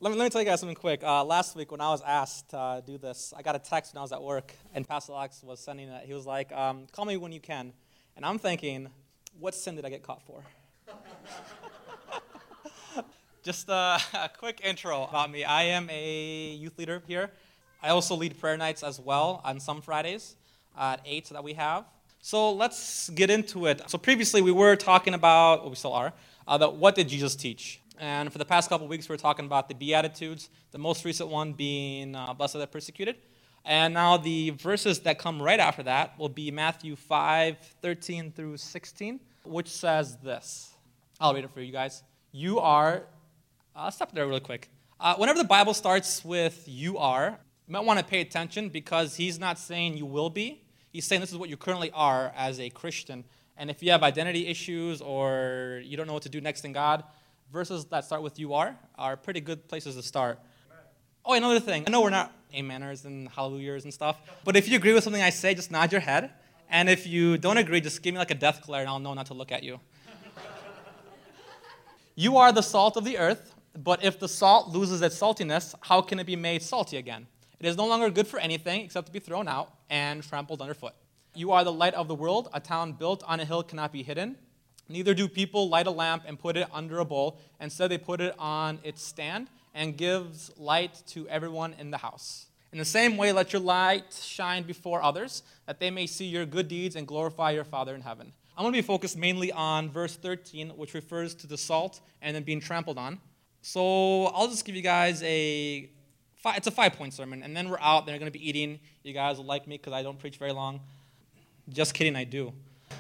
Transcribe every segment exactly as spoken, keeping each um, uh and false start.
Let me, let me tell you guys something quick. Uh, last week when I was asked to uh, do this, I got a text when I was at work, and Pastor Alex was sending it. He was like, um, call me when you can. And I'm thinking, what sin did I get caught for? Just uh, a quick intro about me. I am a youth leader here. I also lead prayer nights as well on some Fridays at eight that we have. So let's get into it. So previously we were talking about, well, we still are, uh, the, what did Jesus teach? And for the past couple of weeks, we were talking about the Beatitudes, the most recent one being uh, blessed are the persecuted. And now the verses that come right after that will be Matthew five, thirteen through sixteen, which says this. I'll read it for you guys. You are, uh, stop there really quick. Uh, whenever the Bible starts with you are, you might want to pay attention because he's not saying you will be. He's saying this is what you currently are as a Christian. And if you have identity issues or you don't know what to do next in God, verses that start with you are are pretty good places to start. Amen. Oh, another thing. I know we're not ameners and hallelujahs and stuff, but if you agree with something I say, just nod your head. And if you don't agree, just give me like a death glare and I'll know not to look at you. You are the salt of the earth, but if the salt loses its saltiness, how can it be made salty again? It is no longer good for anything except to be thrown out and trampled underfoot. You are the light of the world. A town built on a hill cannot be hidden. Neither do people light a lamp and put it under a bowl. Instead, they put it on its stand and gives light to everyone in the house. In the same way, let your light shine before others, that they may see your good deeds and glorify your Father in heaven. I'm going to be focused mainly on verse thirteen, which refers to the salt and then being trampled on. So I'll just give you guys a, five, it's a five-point sermon, and then we're out, then we're going to be eating. You guys will like me because I don't preach very long. Just kidding, I do.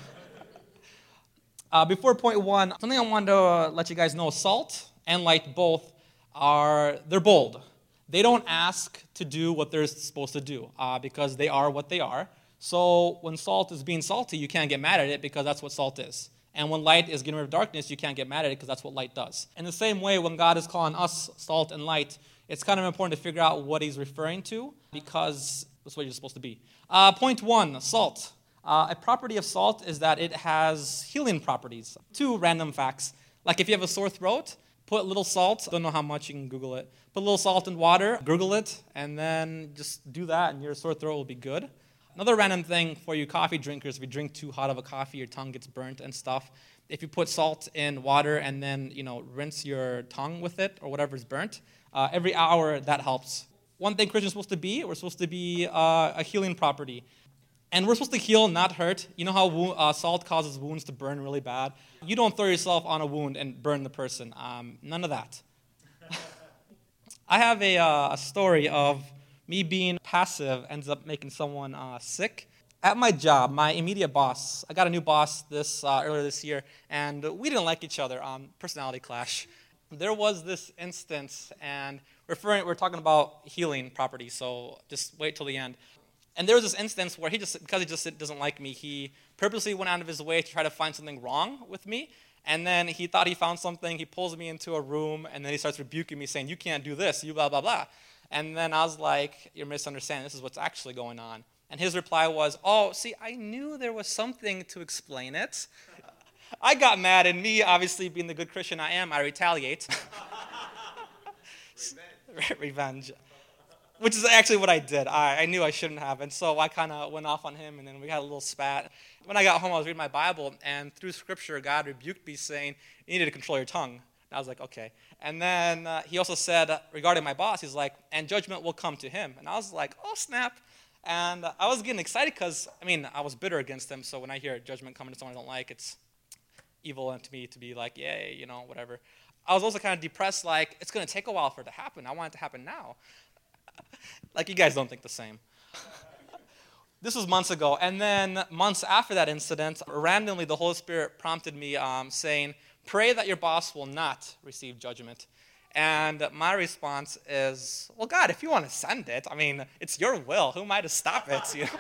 Uh, before point one, something I wanted to uh, let you guys know, salt and light both are, they're bold. They don't ask to do what they're supposed to do uh, because they are what they are. So when salt is being salty, you can't get mad at it because that's what salt is. And when light is getting rid of darkness, you can't get mad at it because that's what light does. In the same way, when God is calling us salt and light, it's kind of important to figure out what he's referring to because that's what you're supposed to be. Uh, point one, salt. Uh, a property of salt is that it has healing properties. Two random facts. Like if you have a sore throat, put a little salt. Don't know how much, you can Google it. Put a little salt in water, gurgle it, and then just do that, and your sore throat will be good. Another random thing for you coffee drinkers, if you drink too hot of a coffee, your tongue gets burnt and stuff. If you put salt in water and then, you know, rinse your tongue with it or whatever's burnt, uh, every hour that helps. One thing Christians are supposed to be, we're supposed to be uh, a healing property. And we're supposed to heal, not hurt. You know how wo- uh, salt causes wounds to burn really bad? You don't throw yourself on a wound and burn the person. Um, none of that. I have a, uh, a story of me being passive ends up making someone uh, sick. At my job, my immediate boss, I got a new boss this uh, earlier this year, and we didn't like each other. Um, personality clash. There was this instance, and referring, we're talking about healing properties, so just wait till the end. And there was this instance where he just, because he just doesn't like me, he purposely went out of his way to try to find something wrong with me. And then he thought he found something. He pulls me into a room, and then he starts rebuking me, saying, you can't do this, you blah, blah, blah. And then I was like, you're misunderstanding. This is what's actually going on. And his reply was, oh, see, I knew there was something to explain it. I got mad, and me, obviously, being the good Christian I am, I retaliate. Revenge. Revenge. Which is actually what I did. I, I knew I shouldn't have. And so I kind of went off on him, and then we had a little spat. When I got home, I was reading my Bible, and through Scripture, God rebuked me, saying, you needed to control your tongue. And I was like, okay. And then uh, he also said, uh, regarding my boss, he's like, and judgment will come to him. And I was like, oh, snap. And uh, I was getting excited because, I mean, I was bitter against him. So when I hear judgment coming to someone I don't like, it's evil to me to be like, yay, you know, whatever. I was also kind of depressed, like, it's going to take a while for it to happen. I want it to happen now. Like, you guys don't think the same. This was months ago. And then months after that incident, randomly the Holy Spirit prompted me um, saying, pray that your boss will not receive judgment. And my response is, well, God, if you want to send it, I mean, it's your will. Who am I to stop it? You know?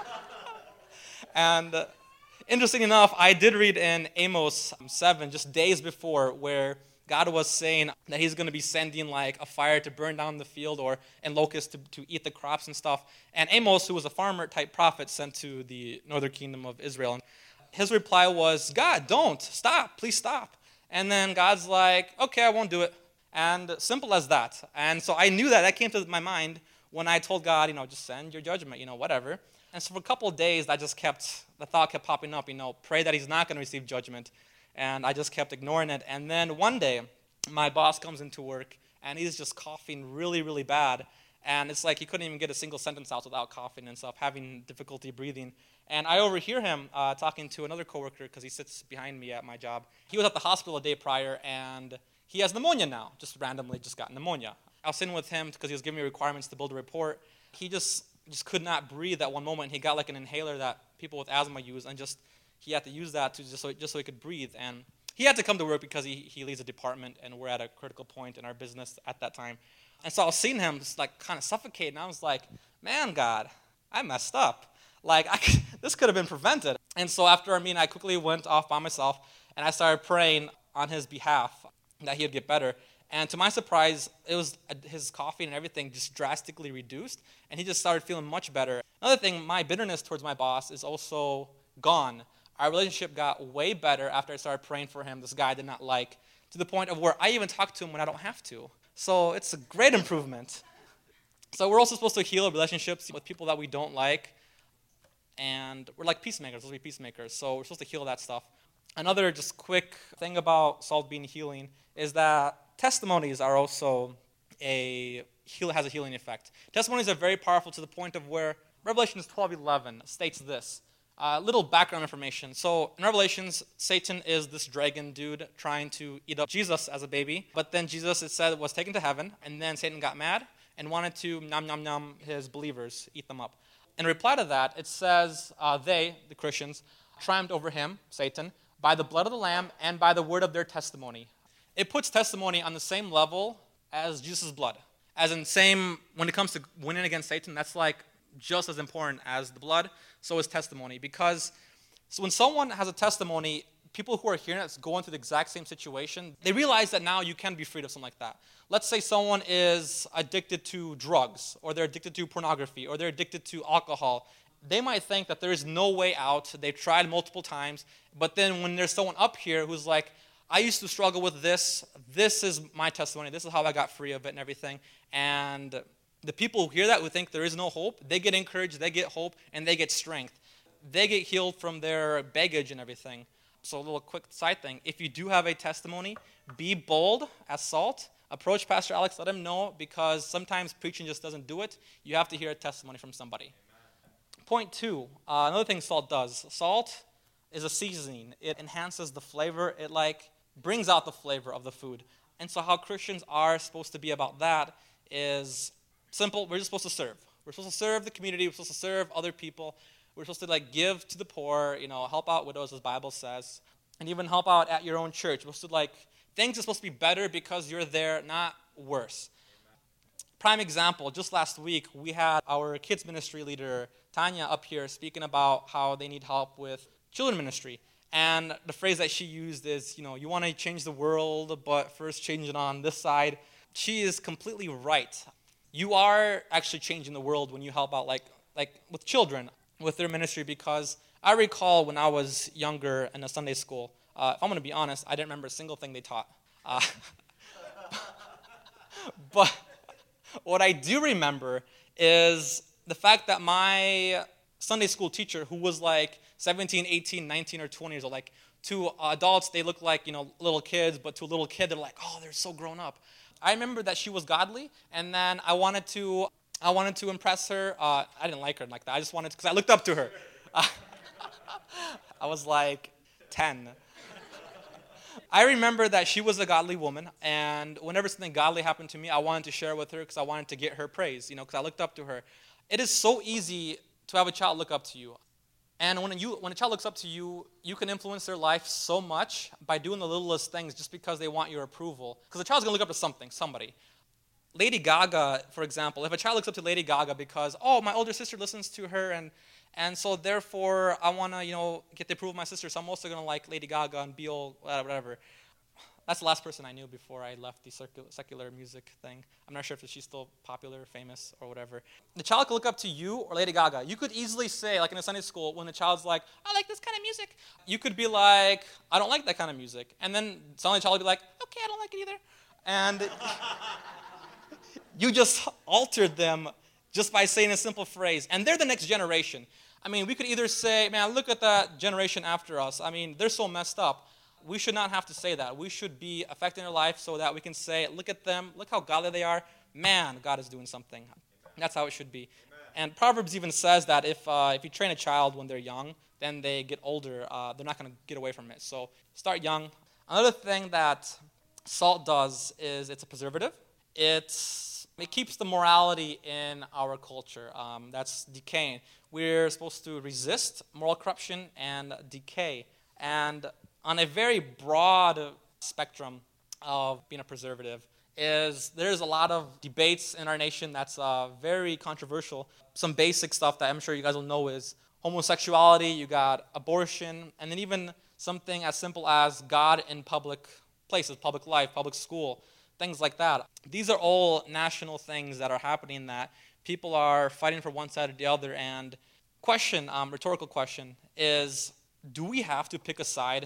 And uh, interesting enough, I did read in Amos seven, just days before, where God was saying that he's going to be sending like a fire to burn down the field or and locusts to, to eat the crops and stuff. And Amos, who was a farmer-type prophet sent to the northern kingdom of Israel, his reply was, God, don't, stop, please stop. And then God's like, okay, I won't do it. And simple as that. And so I knew that. That came to my mind when I told God, you know, just send your judgment, you know, whatever. And so for a couple of days, that just kept, the thought kept popping up, you know, pray that he's not going to receive judgment. And I just kept ignoring it. And then one day, my boss comes into work, and he's just coughing really, really bad. And it's like he couldn't even get a single sentence out without coughing and stuff, having difficulty breathing. And I overhear him uh, talking to another coworker, because he sits behind me at my job. He was at the hospital a day prior, and he has pneumonia now, just randomly just got pneumonia. I was sitting with him because he was giving me requirements to build a report. He just just could not breathe at one moment. He got like an inhaler that people with asthma use, and just he had to use that to just so just so he could breathe. And he had to come to work because he, he leads a department, and we're at a critical point in our business at that time. And so I was seeing him just like kind of suffocate, and I was like, man, God, I messed up. Like, I could, this could have been prevented. And so after our meeting, I quickly went off by myself, and I started praying on his behalf that he would get better. And to my surprise, it was his coughing and everything just drastically reduced, and he just started feeling much better. Another thing, my bitterness towards my boss is also gone. Our relationship got way better after I started praying for him, this guy I did not like, to the point of where I even talk to him when I don't have to. So it's a great improvement. So we're also supposed to heal relationships with people that we don't like, and we're like peacemakers. We're supposed to be peacemakers, so we're supposed to heal that stuff. Another just quick thing about salt being healing is that testimonies are also a heal has a healing effect. Testimonies are very powerful to the point of where Revelations twelve eleven states this. Uh, little background information. So in Revelations, Satan is this dragon dude trying to eat up Jesus as a baby. But then Jesus, it said, was taken to heaven, and then Satan got mad and wanted to nom nom nom his believers, eat them up. In reply to that, it says uh, they, the Christians, triumphed over him, Satan, by the blood of the Lamb and by the word of their testimony. It puts testimony on the same level as Jesus' blood. As in same, when it comes to winning against Satan, that's like just as important as the blood, so is testimony. Because so when someone has a testimony, people who are hearing it going through the exact same situation, they realize that now you can be freed of something like that. Let's say someone is addicted to drugs, or they're addicted to pornography, or they're addicted to alcohol. They might think that there is no way out. They've tried multiple times, but then when there's someone up here who's like, I used to struggle with this, this is my testimony, this is how I got free of it and everything, and the people who hear that, who think there is no hope, they get encouraged, they get hope, and they get strength. They get healed from their baggage and everything. So a little quick side thing, if you do have a testimony, be bold as salt. Approach Pastor Alex, let him know, because sometimes preaching just doesn't do it. You have to hear a testimony from somebody. Amen. Point two, uh, another thing salt does. Salt is a seasoning. It enhances the flavor. It like brings out the flavor of the food. And so how Christians are supposed to be about that is simple. We're just supposed to serve. We're supposed to serve the community. We're supposed to serve other people. We're supposed to like give to the poor, you know, help out widows, as the Bible says, and even help out at your own church. We're supposed to like, things are supposed to be better because you're there, not worse. Prime example, just last week, we had our kids ministry leader, Tanya, up here speaking about how they need help with children ministry. And the phrase that she used is, you know, you want to change the world, but first change it on this side. She is completely right. You are actually changing the world when you help out like like with children, with their ministry, because I recall when I was younger in a Sunday school, uh, if I'm going to be honest, I didn't remember a single thing they taught. Uh, but what I do remember is the fact that my Sunday school teacher, who was like seventeen, eighteen, nineteen, or twenty years old, like to adults, they look like, you know, little kids, but to a little kid, they're like, oh, they're so grown up. I remember that she was godly, and then I wanted to, I wanted to impress her. Uh, I didn't like her like that. I just wanted to, because I looked up to her. Uh, I was like ten. I remember that she was a godly woman, and whenever something godly happened to me, I wanted to share with her because I wanted to get her praise, you know, because I looked up to her. It is so easy to have a child look up to you. And when you when a child looks up to you, you can influence their life so much by doing the littlest things just because they want your approval. Because a child's going to look up to something, somebody. Lady Gaga, for example, if a child looks up to Lady Gaga because, oh, my older sister listens to her, and and so therefore I want to, you know, get the approval of my sister, so I'm also going to like Lady Gaga and be all whatever. That's the last person I knew before I left the circular, secular music thing. I'm not sure if she's still popular, famous, or whatever. The child could look up to you or Lady Gaga. You could easily say, like in a Sunday school, when the child's like, I like this kind of music, you could be like, I don't like that kind of music. And then suddenly the child would be like, okay, I don't like it either. And you just altered them just by saying a simple phrase. And they're the next generation. I mean, we could either say, man, look at that generation after us. I mean, they're so messed up. We should not have to say that. We should be affecting their life so that we can say, look at them, look how godly they are. Man, God is doing something. That's how it should be. And Proverbs even says that if uh, if you train a child when they're young, then they get older, uh, they're not going to get away from it. So start young. Another thing that salt does is it's a preservative. It's, it keeps the morality in our culture um, that's decaying. We're supposed to resist moral corruption and decay. And on a very broad spectrum of being a preservative, is there's a lot of debates in our nation that's uh, very controversial. Some basic stuff that I'm sure you guys will know is homosexuality, you got abortion, and then even something as simple as God in public places, public life, public school, things like that. These are all national things that are happening that people are fighting for one side or the other. And question, um, rhetorical question, is do we have to pick a side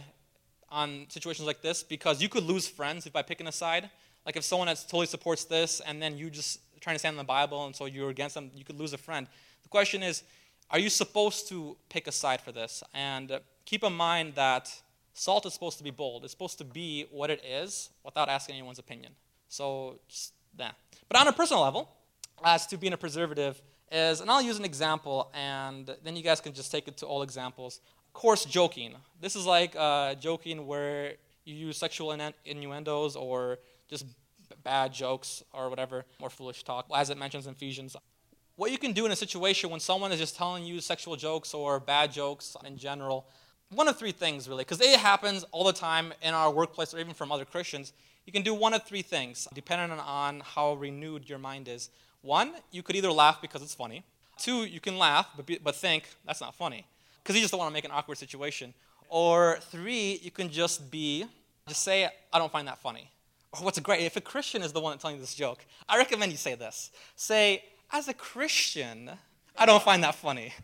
on situations like this? Because you could lose friends if by picking a side. Like if someone that totally supports this and then you just trying to stand on the Bible and so you're against them, you could lose a friend. The question is, are you supposed to pick a side for this? And keep in mind that salt is supposed to be bold. It's supposed to be what it is without asking anyone's opinion. So just that. But on a personal level, as to being a preservative is, and I'll use an example and then you guys can just take it to all examples. Coarse joking. This is like uh, joking where you use sexual innu- innuendos or just bad jokes or whatever, or foolish talk, as it mentions in Ephesians. What you can do in a situation when someone is just telling you sexual jokes or bad jokes in general, one of three things really, because it happens all the time in our workplace or even from other Christians. You can do one of three things, depending on how renewed your mind is. One, you could either laugh because it's funny. Two, you can laugh but, be, but think, that's not funny, because you just don't want to make an awkward situation. Or three, you can just be, just say, I don't find that funny. Or what's great, if a Christian is the one telling you this joke, I recommend you say this. Say, as a Christian, I don't find that funny.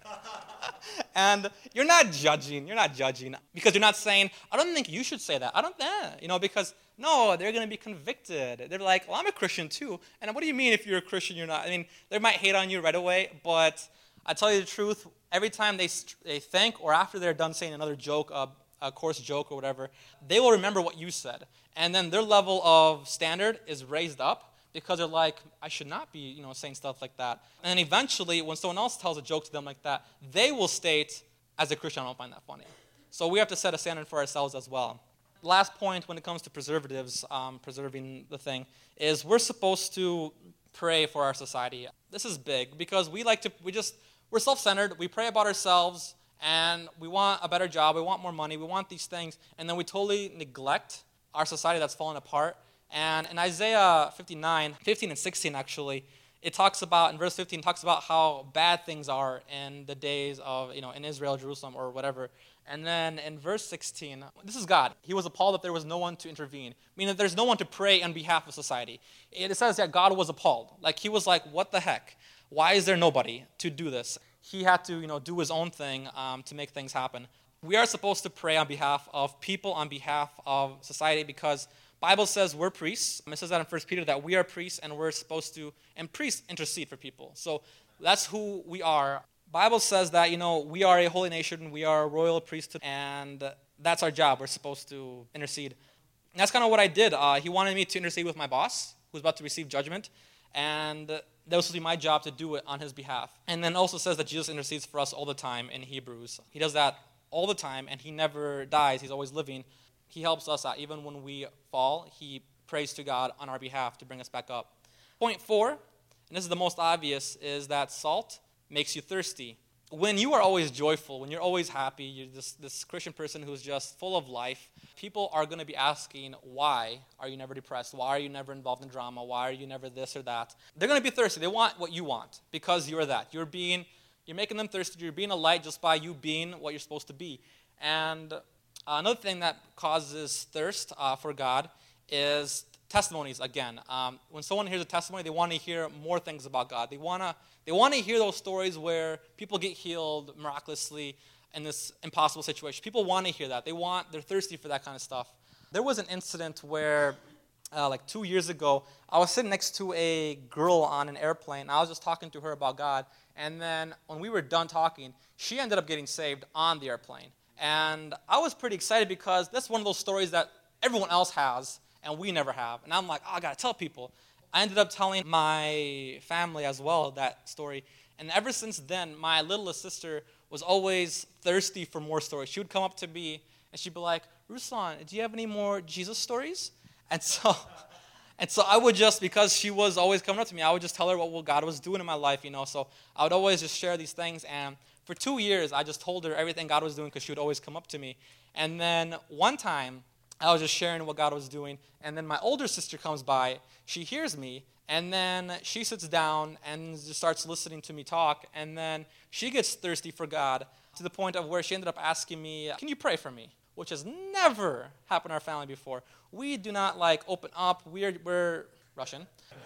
And you're not judging, you're not judging, because you're not saying, I don't think you should say that. I don't, eh, you know, because, no, they're going to be convicted. They're like, well, I'm a Christian too. And what do you mean if you're a Christian, you're not? I mean, they might hate on you right away, but I tell you the truth, every time they, they think, or after they're done saying another joke, uh, a coarse joke or whatever, they will remember what you said. And then their level of standard is raised up because they're like, I should not be, you know, saying stuff like that. And then eventually, when someone else tells a joke to them like that, they will state, as a Christian, I don't find that funny. So we have to set a standard for ourselves as well. Last point when it comes to preservatives, um, preserving the thing, is we're supposed to pray for our society. This is big because we like to, we just, we're self-centered. We pray about ourselves. And we want a better job, we want more money, we want these things, and then we totally neglect our society that's fallen apart. And in Isaiah fifty-nine, fifteen and sixteen actually, it talks about, in verse fifteen, it talks about how bad things are in the days of, you know, in Israel, Jerusalem, or whatever. And then in verse sixteen, this is God. He was appalled that there was no one to intervene, meaning that there's no one to pray on behalf of society. It says that God was appalled. Like, he was like, what the heck? Why is there nobody to do this? He had to, you know, do his own thing um, to make things happen. We are supposed to pray on behalf of people, on behalf of society, because Bible says we're priests. It says that in First Peter that we are priests and we're supposed to, and priests intercede for people. So that's who we are. Bible says that, you know, we are a holy nation, we are a royal priesthood, and that's our job. We're supposed to intercede. And that's kind of what I did. Uh, he wanted me to intercede with my boss, who's about to receive judgment, and that was supposed to be my job to do it on his behalf. And then also says that Jesus intercedes for us all the time in Hebrews. He does that all the time, and he never dies. He's always living. He helps us out. Even when we fall, he prays to God on our behalf to bring us back up. Point four, and this is the most obvious, is that salt makes you thirsty. When you are always joyful, when you're always happy, you're this, this Christian person who's just full of life, people are going to be asking, why are you never depressed? Why are you never involved in drama? Why are you never this or that? They're going to be thirsty. They want what you want because you're that. You're being, you're making them thirsty. You're being a light just by you being what you're supposed to be. And uh, another thing that causes thirst uh, for God is testimonies again. Um, when someone hears a testimony, they want to hear more things about God. They want to they want to hear those stories where people get healed miraculously in this impossible situation. People want to hear that. They want, they're thirsty for that kind of stuff. There was an incident where uh, like two years ago, I was sitting next to a girl on an airplane. And I was just talking to her about God. And then when we were done talking, she ended up getting saved on the airplane. And I was pretty excited because that's one of those stories that everyone else has and we never have. And I'm like, oh, I got to tell people. I ended up telling my family as well that story. And ever since then, my littlest sister was always thirsty for more stories. She would come up to me and she'd be like, Ruslan, do you have any more Jesus stories? And so and so I would just, because she was always coming up to me, I would just tell her what God was doing in my life, you know. So I would always just share these things. And for two years, I just told her everything God was doing because she would always come up to me. And then one time, I was just sharing what God was doing. And then my older sister comes by. She hears me. And then she sits down and just starts listening to me talk. And then she gets thirsty for God to the point of where she ended up asking me, can you pray for me? Which has never happened in our family before. We do not like open up. We're, we're Russian.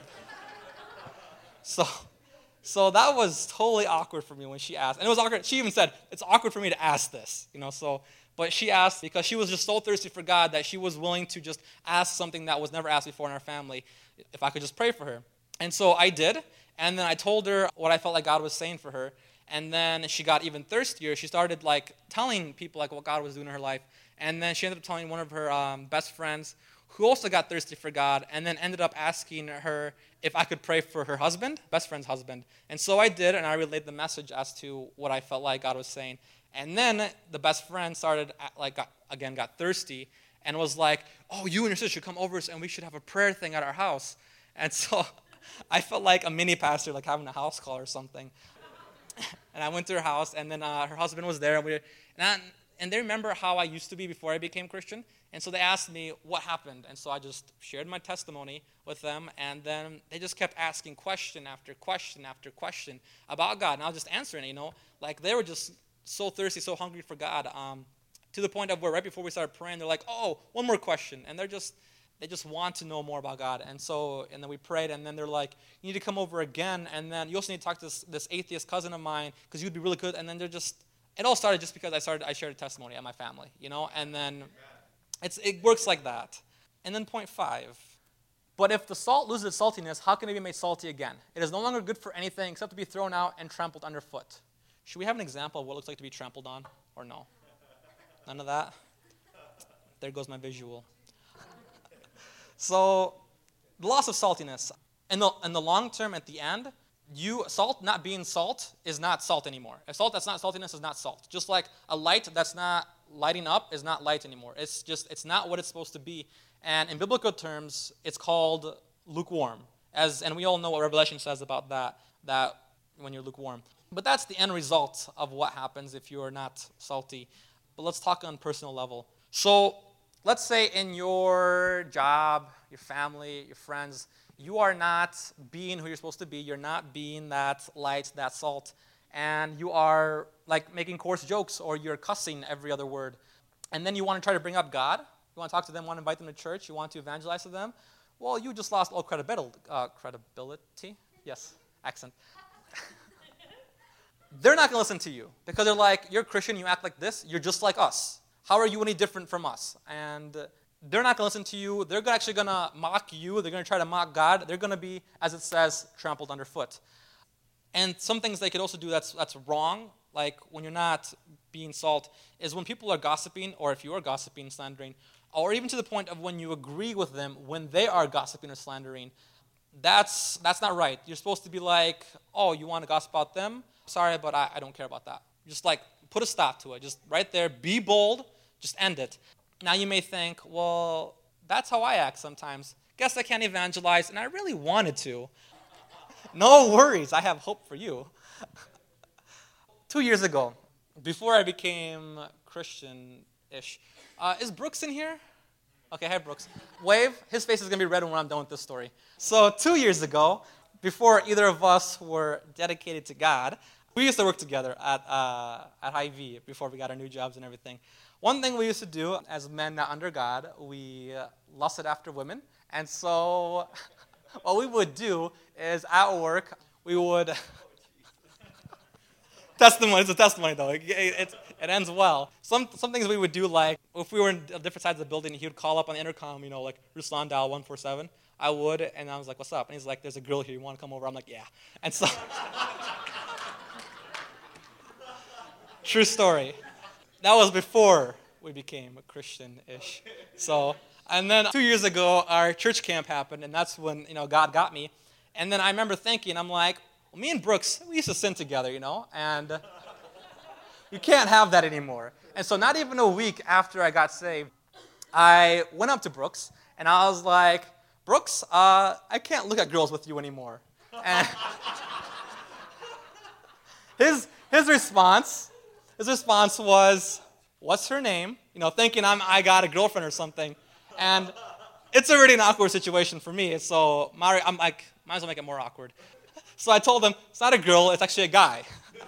so, so that was totally awkward for me when she asked. And it was awkward. She even said, it's awkward for me to ask this. You know, so, but she asked because she was just so thirsty for God that she was willing to just ask something that was never asked before in our family, if I could just pray for her. And so I did. And then I told her what I felt like God was saying for her. And then she got even thirstier. She started like telling people like what God was doing in her life. And then she ended up telling one of her um, best friends who also got thirsty for God, and then ended up asking her if I could pray for her husband, best friend's husband. And so I did, and I relayed the message as to what I felt like God was saying. And then the best friend started, like, got, again, got thirsty and was like, oh, you and your sister should come over and we should have a prayer thing at our house. And so I felt like a mini pastor, like having a house call or something. And I went to her house, and then uh, her husband was there, and we were, and, I, and they remember how I used to be before I became Christian, and so they asked me what happened, and so I just shared my testimony with them, and then they just kept asking question after question after question about God, and I was just answering it, you know, like they were just so thirsty, so hungry for God, um, to the point of where right before we started praying, they're like, oh, one more question, and they're just, they just want to know more about God. And so, and then we prayed, and then they're like, you need to come over again, and then you also need to talk to this, this atheist cousin of mine, because you'd be really good. And then they're just, it all started just because I started, I shared a testimony at my family, you know, and then it's it works like that. And then point five, but if the salt loses its saltiness, how can it be made salty again? It is no longer good for anything except to be thrown out and trampled underfoot. Should we have an example of what it looks like to be trampled on, or no? None of that? There goes my visual. So, the loss of saltiness. In the, in the long term, at the end, you salt not being salt is not salt anymore. A salt that's not saltiness is not salt. Just like a light that's not lighting up is not light anymore. It's just, it's not what it's supposed to be. And in biblical terms, it's called lukewarm. As, and we all know what Revelation says about that, that when you're lukewarm. But that's the end result of what happens if you are not salty. But let's talk on a personal level. So, let's say in your job, your family, your friends, you are not being who you're supposed to be. You're not being that light, that salt. And you are like making coarse jokes, or you're cussing every other word. And then you want to try to bring up God. You want to talk to them, want to invite them to church. You want to evangelize to them. Well, you just lost all credibil- uh, credibility. Yes, accent. They're not going to listen to you because they're like, you're a Christian, you act like this, you're just like us. How are you any different from us? And they're not going to listen to you. They're actually going to mock you. They're going to try to mock God. They're going to be, as it says, trampled underfoot. And some things they could also do that's that's wrong, like when you're not being salt, is when people are gossiping, or if you are gossiping, slandering, or even to the point of when you agree with them when they are gossiping or slandering, that's that's not right. You're supposed to be like, oh, you want to gossip about them? Sorry, but I, I don't care about that. Just like, put a stop to it. Just right there, be bold, just end it. Now you may think, well, that's how I act sometimes. Guess I can't evangelize, and I really wanted to. No worries, I have hope for you. Two years ago, before I became Christian-ish, uh, is Brooks in here? Okay, hi Brooks. Wave. His face is going to be red when I'm done with this story. So two years ago, before either of us were dedicated to God, we used to work together at uh, at Hy-Vee before we got our new jobs and everything. One thing we used to do as men not under God, we uh, lusted after women. And so what we would do is at work, we would... testimony, it's a testimony though. It, it, It ends well. Some some things we would do, like if we were in different sides of the building, he would call up on the intercom, you know, like Ruslan dial one four seven. I would, and I was like, "What's up?" And he's like, "There's a girl here. You want to come over?" I'm like, "Yeah." And so, true story. That was before we became Christian-ish. So, and then two years ago, our church camp happened, and that's when you know God got me. And then I remember thinking, I'm like, well, me and Brooks, we used to sin together, you know, and you can't have that anymore. And so not even a week after I got saved, I went up to Brooks, and I was like, Brooks, uh, I can't look at girls with you anymore. And his his response, his response was, what's her name? You know, thinking I'm I got a girlfriend or something. And it's already an awkward situation for me, so my, I'm like, might as well make it more awkward. So I told him, it's not a girl, it's actually a guy.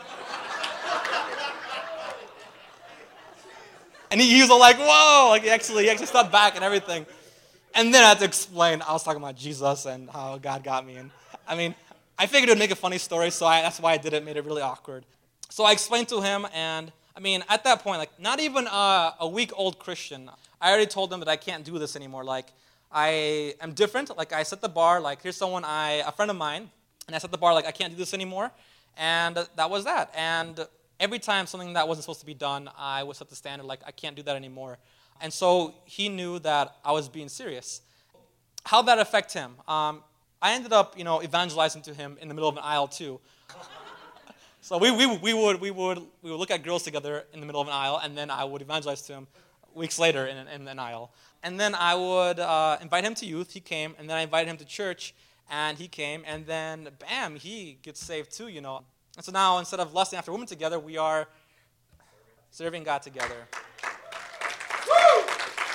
And he, he was all like, whoa, like he actually, he actually stepped back and everything. And then I had to explain, I was talking about Jesus and how God got me. And I mean, I figured it would make a funny story, so I, that's why I did it, made it really awkward. So I explained to him, and I mean, at that point, like not even a, a week-old Christian, I already told him that I can't do this anymore. Like, I am different. Like, I set the bar, like, here's someone, I a friend of mine, and I set the bar, like, I can't do this anymore. And that was that. And every time something that wasn't supposed to be done, I would set the standard, like, I can't do that anymore. And so he knew that I was being serious. How'd that affect him? Um, I ended up, you know, evangelizing to him in the middle of an aisle, too. So we, we, we, would, we, would, we would look at girls together in the middle of an aisle, and then I would evangelize to him weeks later in, in an aisle. And then I would uh, invite him to youth. He came. And then I invited him to church, and he came. And then, bam, he gets saved too, you know. And so now, instead of lusting after women together, we are serving God together. Woo!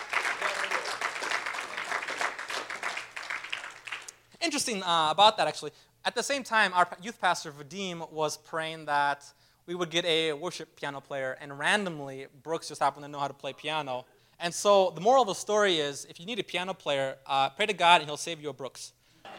Interesting uh, about that, actually. At the same time, our youth pastor, Vadim, was praying that we would get a worship piano player, and randomly, Brooks just happened to know how to play piano. And so the moral of the story is, if you need a piano player, uh, pray to God, and he'll save you a Brooks. Amen.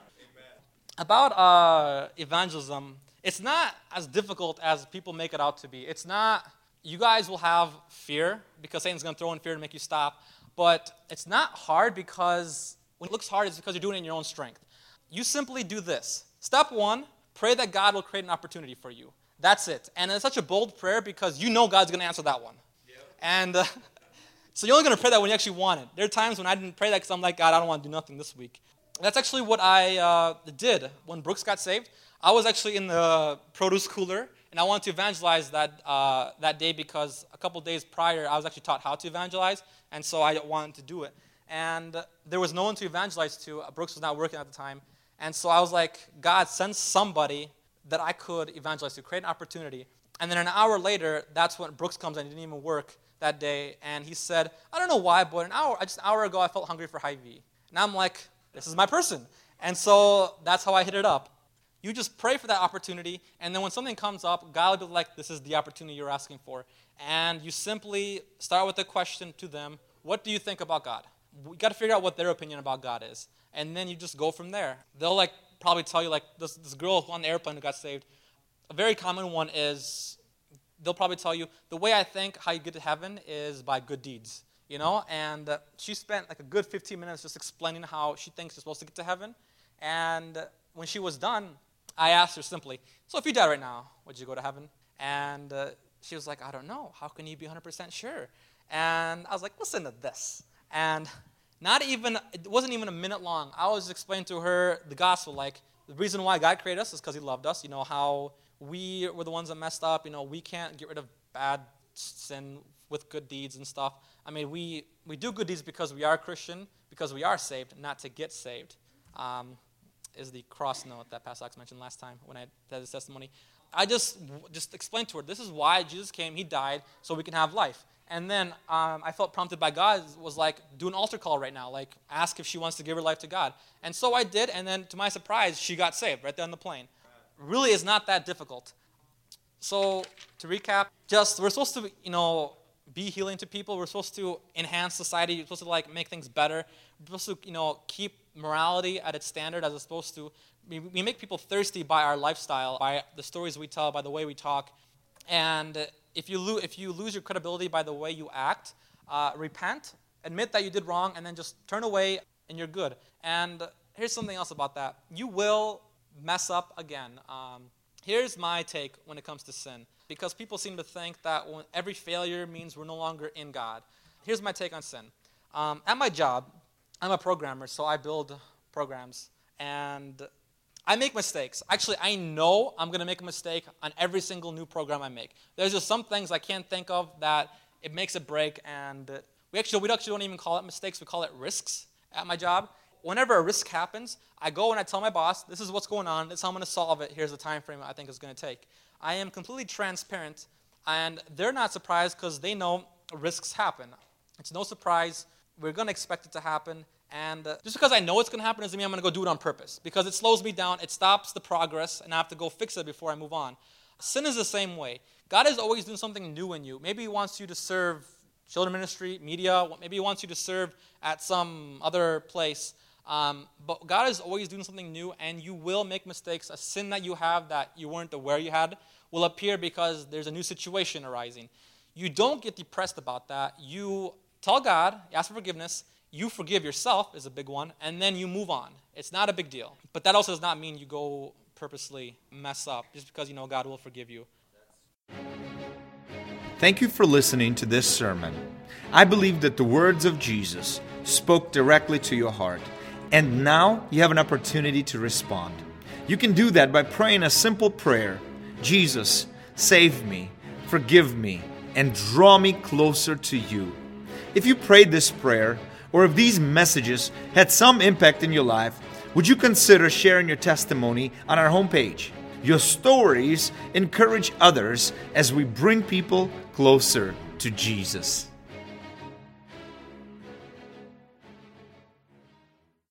About uh, evangelism, it's not as difficult as people make it out to be. It's not, you guys will have fear, because Satan's going to throw in fear to make you stop, but it's not hard, because when it looks hard, it's because you're doing it in your own strength. You simply do this. Step one, pray that God will create an opportunity for you. That's it. And it's such a bold prayer because you know God's going to answer that one. Yep. And uh, so you're only going to pray that when you actually want it. There are times when I didn't pray that because I'm like, God, I don't want to do nothing this week. That's actually what I uh, did when Brooks got saved. I was actually in the produce cooler, and I wanted to evangelize that uh, that day because a couple days prior, I was actually taught how to evangelize, and so I wanted to do it. And there was no one to evangelize to. Brooks was not working at the time. And so I was like, God, send somebody that I could evangelize to, create an opportunity. And then an hour later, that's when Brooks comes in. He didn't even work that day. And he said, I don't know why, but an hour, just an hour ago, I felt hungry for Hy-Vee. And I'm like, this is my person. And so that's how I hit it up. You just pray for that opportunity. And then when something comes up, God will be like, this is the opportunity you're asking for. And you simply start with a question to them. What do you think about God? We got to figure out what their opinion about God is. And then you just go from there. They'll like probably tell you, like, this, this girl on the airplane who got saved, a very common one is, they'll probably tell you, the way I think how you get to heaven is by good deeds, you know? And uh, she spent like a good fifteen minutes just explaining how she thinks you're supposed to get to heaven. And uh, when she was done, I asked her simply, so if you died right now, would you go to heaven? And uh, she was like, I don't know. How can you be one hundred percent sure? And I was like, listen to this. And Not even, it wasn't even a minute long. I was explaining to her the gospel, like, the reason why God created us is because he loved us. You know, how we were the ones that messed up. You know, we can't get rid of bad sin with good deeds and stuff. I mean, we, we do good deeds because we are Christian, because we are saved, not to get saved, um, is the cross note that Pastor Alex mentioned last time when I had his testimony. I just, just explained to her, this is why Jesus came, he died, so we can have life. And then um, I felt prompted by God, was like, do an altar call right now. Like, ask if she wants to give her life to God. And so I did, and then to my surprise, she got saved right there on the plane. Really is not that difficult. So to recap, just we're supposed to, you know, be healing to people. We're supposed to enhance society. We're supposed to, like, make things better. We're supposed to, you know, keep morality at its standard as it's supposed to. We, we make people thirsty by our lifestyle, by the stories we tell, by the way we talk. And if you, lo- if you lose your credibility by the way you act, uh, repent, admit that you did wrong, and then just turn away and you're good. And here's something else about that. You will mess up again. Um, here's my take when it comes to sin, because people seem to think that when every failure means we're no longer in God. Here's my take on sin. Um, at my job, I'm a programmer, so I build programs, and I make mistakes. Actually, I know I'm going to make a mistake on every single new program I make. There's just some things I can't think of that it makes a break, and we actually, we actually don't even call it mistakes. We call it risks at my job. Whenever a risk happens, I go and I tell my boss, this is what's going on, this is how I'm going to solve it, here's the time frame I think it's going to take. I am completely transparent, and they're not surprised because they know risks happen. It's no surprise. We're going to expect it to happen. And uh, just because I know it's going to happen doesn't mean I'm going to go do it on purpose, because it slows me down, it stops the progress, and I have to go fix it before I move on. Sin is the same way. God is always doing something new in you. Maybe he wants you to serve children ministry, media, maybe he wants you to serve at some other place. Um, but God is always doing something new, and you will make mistakes. A sin that you have that you weren't aware you had will appear because there's a new situation arising. You don't get depressed about that. You tell God, ask for forgiveness. You forgive yourself is a big one, and then you move on. It's not a big deal. But that also does not mean you go purposely mess up just because you know God will forgive you. Thank you for listening to this sermon. I believe that the words of Jesus spoke directly to your heart, and now you have an opportunity to respond. You can do that by praying a simple prayer. Jesus, save me, forgive me, and draw me closer to you. If you prayed this prayer, or if these messages had some impact in your life, would you consider sharing your testimony on our homepage? Your stories encourage others as we bring people closer to Jesus.